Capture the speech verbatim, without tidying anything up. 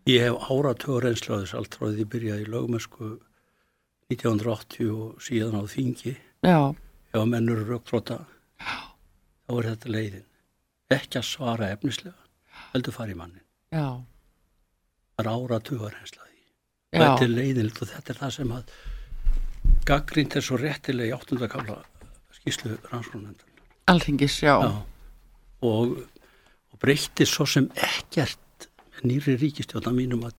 Ég hef áratugur reynslu á þess allt frá því ég byrjaði í lögmennsku nítján hundruð áttatíu og síðan á þingi. Já. Ef að menn eru rökþrota, þá er þetta leiðin. Ekki að svara efnislega, heldur fara í mannin. Já. Það er áratugur reynslu á því. Já. Þetta er leiðinlegt og þetta er það sem að gagnrýnt er svo réttilega í áttunda kafla skýrslu rannsóknarnefndarinnar. Alþingis, já. Já. Og, og breytti svo sem ekkert með nýrri ríkisstjórn að mínum að